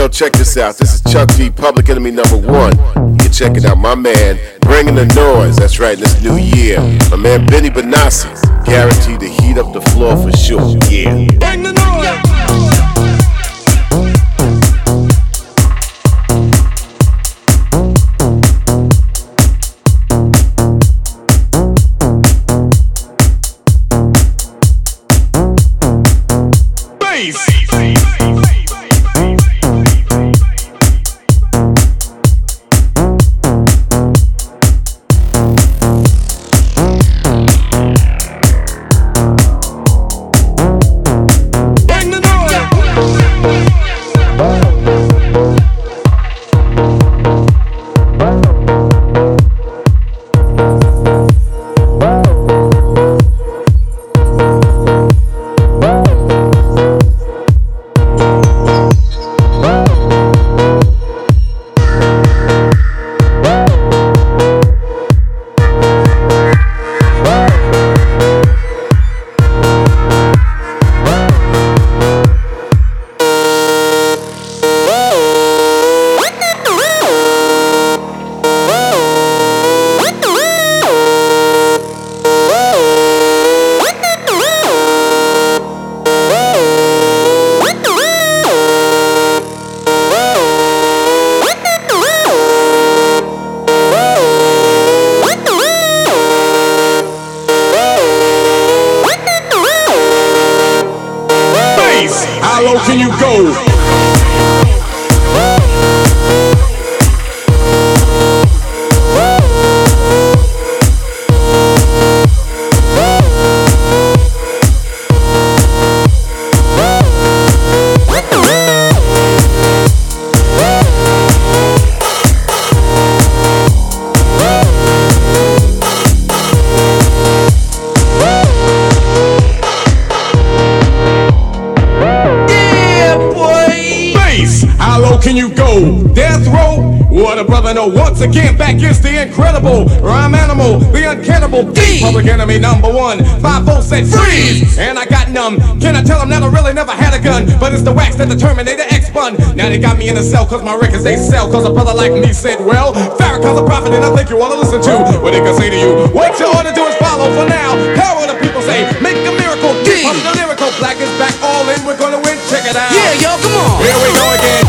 Yo, check this out. This is Chuck D, Public Enemy #1. You're checking out my man, bringing the noise. That's right, this new year. My man Benny Benassi, guaranteed to heat up the floor for sure. Yeah. Bring the noise. How low can you go? Can you go? Death row? What a brother know. Once again, back is the incredible rhyme animal, the uncannibal D. Public Enemy #1. 5-0 said freeze, and I got numb. Can I tell them that I really never had a gun? But it's the wax that the Terminator X spun. Now they got me in a cell cause my records they sell. Cause a brother like me said, well, Farrakhan's a prophet and I think you wanna listen to what they can say to you. What you ought to do is follow for now. Power the people say, make a miracle. D. I'm the lyrical, black is back, all in, we're gonna win, check it out. Yeah, yo, come on. Here we go again.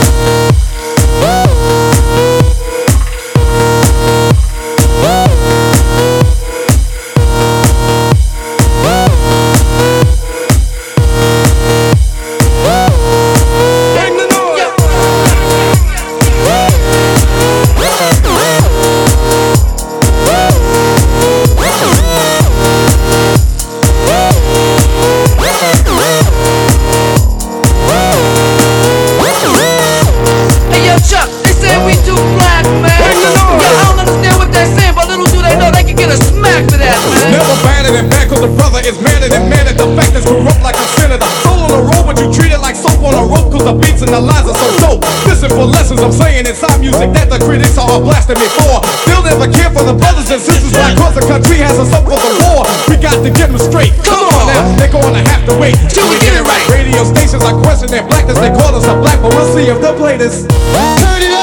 The brother is madder than mad at the fact that grew up like a senator. Soul on a roll, but you treat it like soap on a rope. Cause the beats and the lines are so dope. Listen for lessons I'm saying inside music that the critics are blasting me for. Still never care for the brothers and sisters. Why? Cause the country has us up for the war. We got to get them straight. Come on now, they're gonna have to wait till we get it right. Radio stations are questioning their blackness. They call us a black, but we'll see if they'll play this. Turn it up.